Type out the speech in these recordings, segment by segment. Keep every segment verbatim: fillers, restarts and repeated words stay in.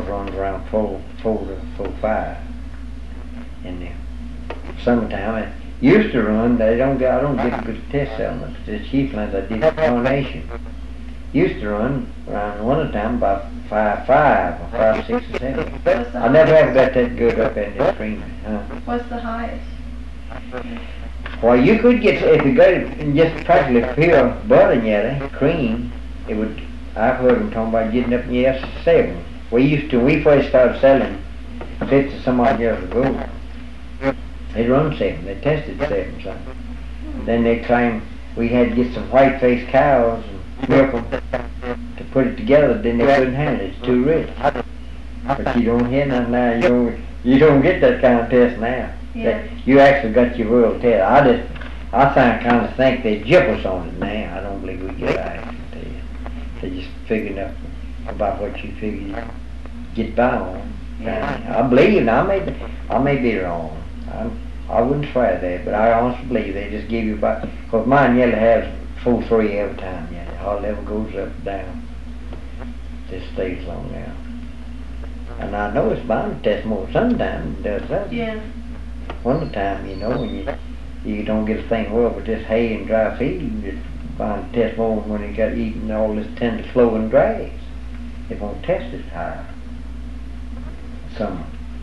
runs around four, four to four, five in the summertime. It used to run, they don't get, I don't get a good test settlement. The chieflands I did donation. Used to run around winter time about five, five, or five, six, or seven. What's the I never highest? have got that good up in this cream, huh? What's the highest? Well, you could get, if you got it in just practically pure butter yet, cream, it would, I've heard them talking about getting up in yes, seven. We used to, we first started selling fifty some odd years ago. They run seven, they tested seven something. Then they claimed we had to get some white-faced cows and milk them to put it together, then they couldn't handle it, it's too rich. But you don't hear nothing now, you don't, you don't get that kind of test now. Yeah. That you actually got your world test. I just, I think, kind of think they jip us on it now. I don't believe we get our actual test. They just figuring up about what you figure you get by on. Yeah. I believe, and I may, I may be wrong. I, I wouldn't swear that, but I honestly believe they just give you about, because mine nearly has full three every time, yeah. All level goes up and down. Just stays long now. And I know it's bound to test more sometimes than it does that. Yeah. Winter time, you know, when you you don't get a thing well with this hay and dry feed, you just bound to test more when you got eating all this tender flowing grass. It won't test as high. Summer.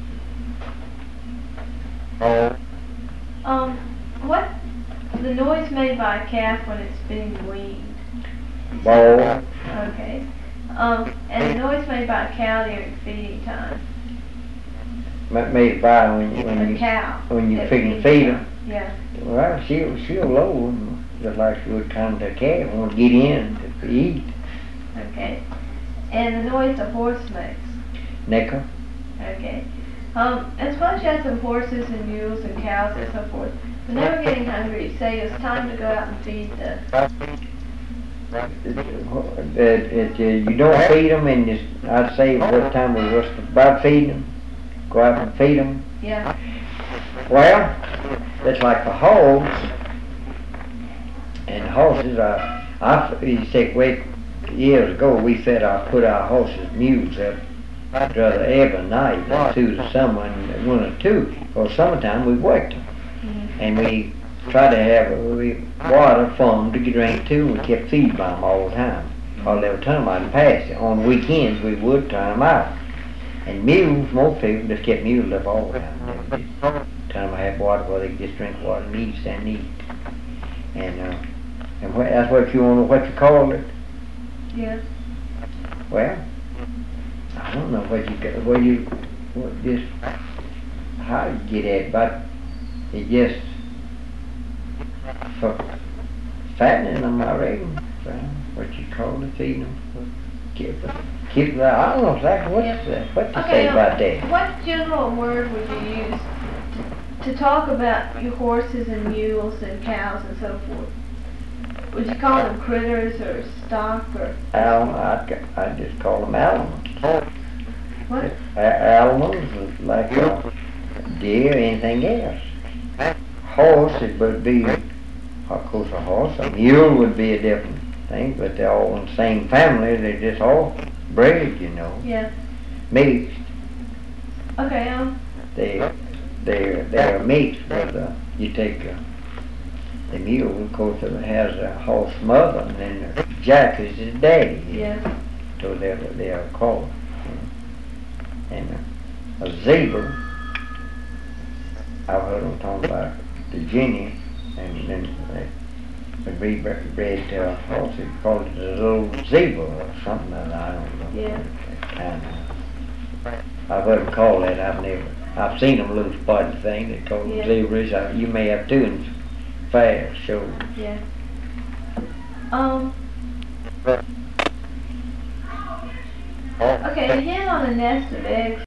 Um, what, the noise made by a calf when it's being weaned? Ball. Okay. Um, and the noise made by a cow during feeding time? Ma- Made by when you, when A you, cow. when you at figure feeding feed time. them. Yeah. Well, she'll, she'll load, just like she would come to a calf, want to get in to eat. Okay. And the noise a horse makes? Nickel. Okay. Um, and suppose you had some horses and mules and cows and so forth. When they were getting hungry, say it's time to go out and feed the... It, it, uh, you don't feed them, and just, I'd say what time we was about feeding them. Go out and feed them. Yeah. Well, it's like the horse, and horses are, I, you say, wait, years ago we fed our, put our horses, mules up, rather every night, like two to someone, one or two. For summertime we worked them, Mm-hmm. and we tried to have we, water for them to drink too, and we kept feeding by them all the time. Or they would turn them out and pass it. On weekends we would turn them out. And mules, most people just kept mules up all the time. They just turn them out, have water where they could just drink water and eat, stand and eat. And, uh, and what, that's what you want, what you call it. Yeah. Well, I don't know what you got, what you, what just, how you get at, but it just, for fattening them, I reckon, so, what you call it, feeding them, keep, keep, I don't know exactly what Yeah. to say, what to Okay, say um, about that. what general word would you use to, to talk about your horses and mules and cows and so forth? Would you call them critters or stock or? Al, I'd, I'd just call them elements. What? A- Elements, like a deer, anything else. Horse, it would be, of course, a horse. A mule would be a different thing, but they're all in the same family. They're just all bred, you know, Yeah. mixed. Okay, um, They, they're, they're mixed, but uh, you take uh, the mule, of course, it has a horse mother, and then the jack is his daddy. you know. yeah. So they're, they're called. And uh, a zebra, I've heard them talking about Virginia, and then they would be bred to a horse, they call it a little zebra or something, that I don't know. Yeah. Kind of. I've heard them call that, I've never, I've seen them little spotted thing, they call them Yeah. zebras. I, you may have two in fair shows. Yeah. Um. Okay, a hen on a nest of eggs